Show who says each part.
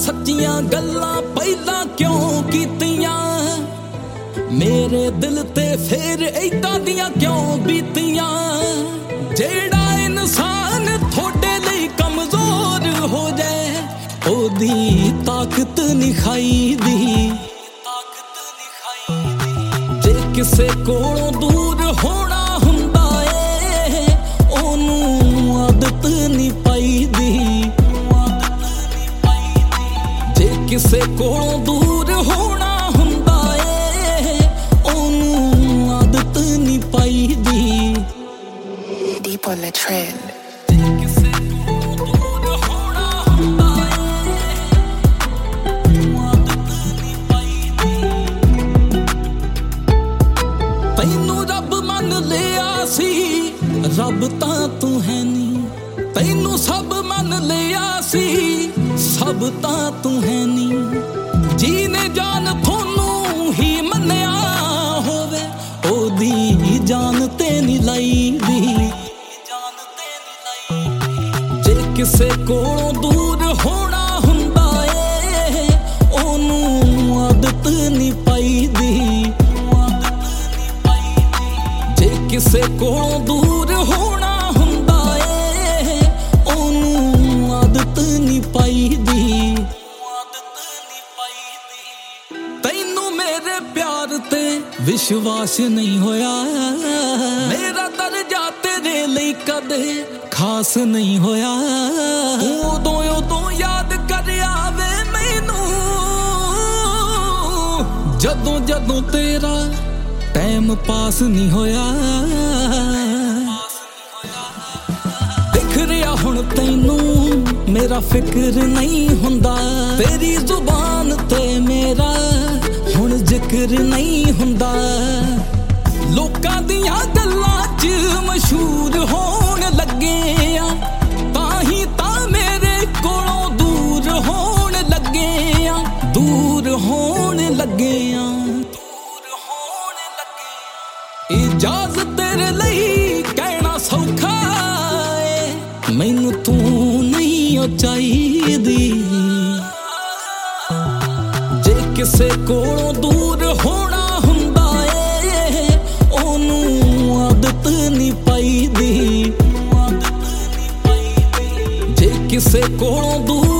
Speaker 1: सच्चियां गल्लां पहला क्यों कीतियां मेरे दिल ते फिर ऐदां दियां क्यों बीतियां जेड़ा इंसान थोड़े लई कमजोर हो जाए ओदी ताकत नहीं खाईदी जे किसे कोलों दूर होना हुंदा ए ओनू आदत नहीं पाईदी जे किसे कोलों दूर होना हुंदा ए ओनू आदत नहीं पाईदी
Speaker 2: Deep on the trend रब तां तू है नी तैनू सब मन लिया सी सब तां तू है नी जीने जान थोनू ही मन्निया होवे ओदी जान ते नी लाईदी जे किसे कोलों दूर होना हुंदा ए ओनू आदत नी पाईदी जे किसे कोलों दूर होना हुंदा ए ओनू आदत नहीं पाईदी तैनू मेरे प्यार ते विश्वास नहीं होया मेरा दर्जा तेरे लई कदे खास नहीं होया उदों याद कर आवे मैनू जदों जदों तेरा टाइम पास नहीं होया दिख रिया हुण तैनू मेरा फिक्र नहीं हुंदा तेरी जुबान ते मेरा हुण जिक्र नहीं हुंदा लोकां दियां गल्लां च मशहूर होण लगे आ ताही तां मेरे कोलों दूर होण लगे आ दूर होण लगे आ इजाजत तेरे लई कहना सौखा है मैनू तू नहीं ओ चाहिदी जे किसे कोलों दूर होना हुंदा ए ओनू आदत नहीं पाईदी जे किसे कोलों दूर